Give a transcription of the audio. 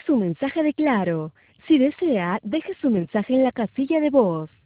su mensaje de Claro. Si desea, deje su mensaje en la casilla de voz.